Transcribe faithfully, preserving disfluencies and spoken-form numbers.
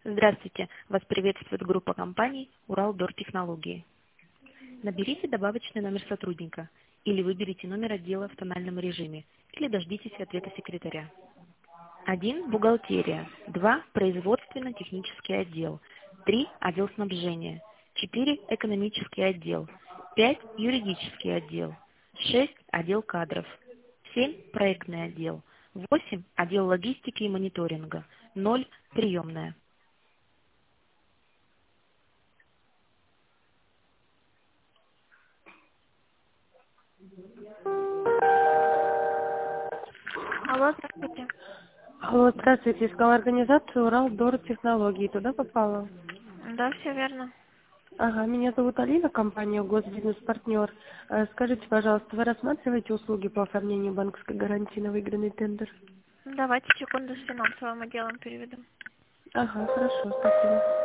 Здравствуйте! Вас приветствует группа компаний «Уралдор Технологии». Наберите добавочный номер сотрудника или выберите номер отдела в тональном режиме или дождитесь ответа секретаря. один. Бухгалтерия. два. Производственно-технический отдел. три. Отдел снабжения. четыре. Экономический отдел. пять. Юридический отдел. шесть. Отдел кадров. семь. Проектный отдел. восемь. Отдел логистики и мониторинга. ноль. Приемная. Алло, здравствуйте. Алло, здравствуйте. Искала организацию Уралдор Технологии. Туда попала? Да, все верно. Ага, меня зовут Алина, компания Госбизнес-партнер. Э, Скажите, пожалуйста, вы рассматриваете услуги по оформлению банковской гарантии на выигранный тендер? Давайте секунду с финансовым отделом переведу. Ага, хорошо, спасибо.